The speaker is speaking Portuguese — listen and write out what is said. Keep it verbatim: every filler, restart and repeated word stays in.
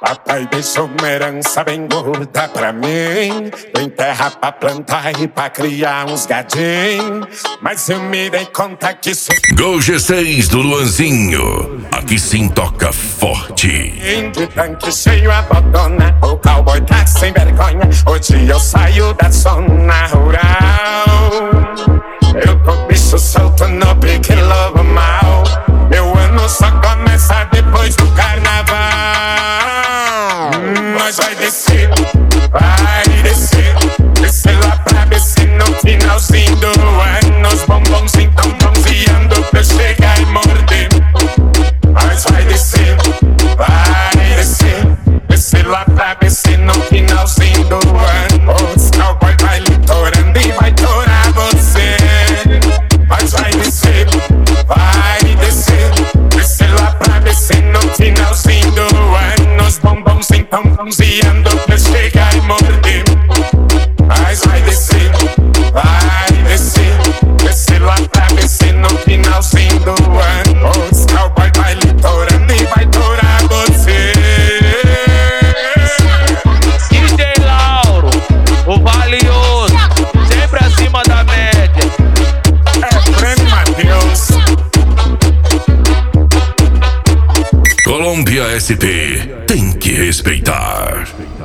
Papai deixou uma herança bem gorda pra mim. Tem terra pra plantar e pra criar uns gadinhos. Mas eu me dei conta que isso... Gol G seis do Luanzinho. Aqui sim toca forte. De tanque cheio abandona. O cowboy tá sem vergonha. Hoje eu saio da zona rural. Eu tô bicho solto no pique lobo mal. Meu ano só começa depois do carnaval. Mas vai descer, vai descer. Descer lá pra B C no finalzinho do ano. Os bombons então bronzeando pra eu chegar e morder. Mas vai descer, vai descer. Descer lá pra B C no finalzinho do ano. Os cowboy vai litorando e vai torar você. Mas vai descer, vai descer. Descer lá pra B C no finalzinho do ano. Os bombons então bronzeando pra chegar e morder. Mas vai descer, vai descer. Descer lá pra B C no finalzinho do ano. Os cowboy vai litorando e vai torar você. D J Lauro, o valioso, sempre acima da média. É Breno Matheus. Colômbia S P tem que respeitar.